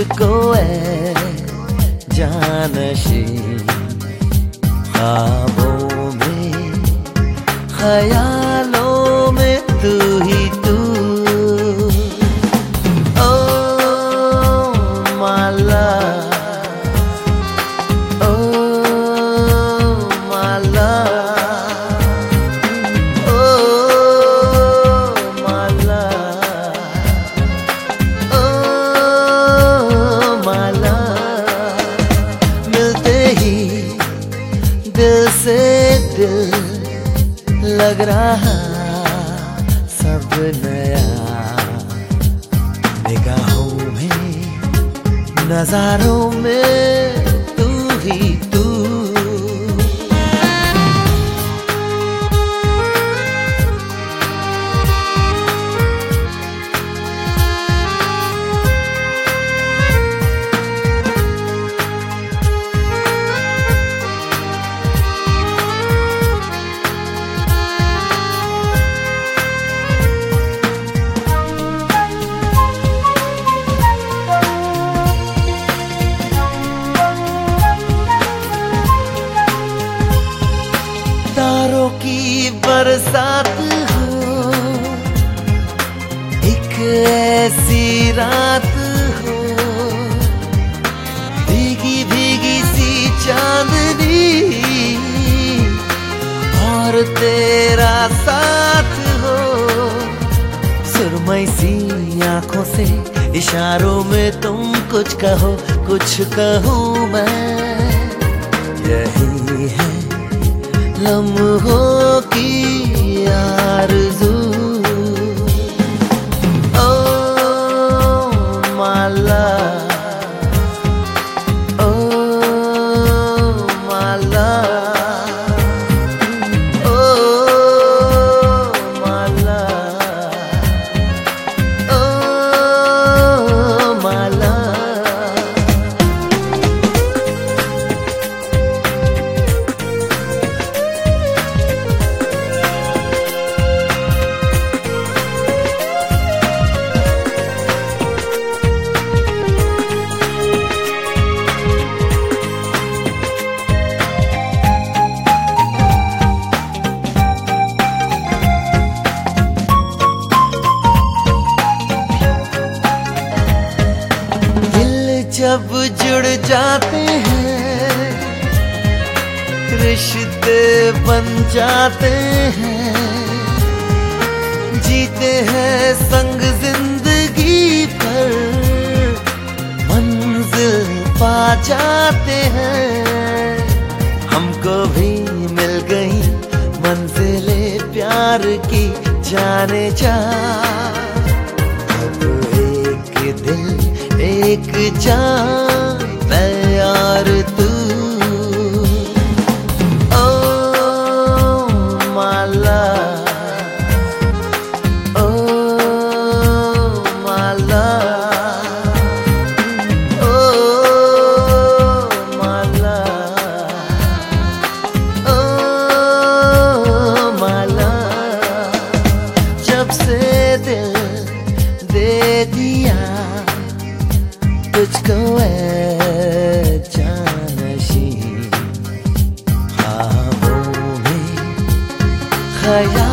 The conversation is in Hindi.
तुझको ऐ जानशी, ख्वाबों में ख्यालों में तू ही तू। दिल से दिल लग रहा सब नया, निगाहों में नजारों में तू ही तू। तारों की बरसात हो, एक ऐसी रात हो, भीगी भीगी सी चांदनी और तेरा साथ हो। सुरमई सी आंखों से इशारों में तुम कुछ कहो, कुछ कहूँ मैं। यही है लम्हों की आरज़ू। ओ माला, ओ माला, ओ माला, ओ माला। जब जुड़ जाते हैं रिश्ते बन जाते हैं, जीते हैं संग जिंदगी पर, मंजिल पा जाते हैं। हमको भी मिल गई मंजिलें प्यार की, जाने जा। अब एक दिल एक जान मैं और तू। ओ माला, ओ माला, ओ माला, ओ माला। जब से दिल दे दिया तुझको ऐ जानशी, ख्वाबों में ख्याल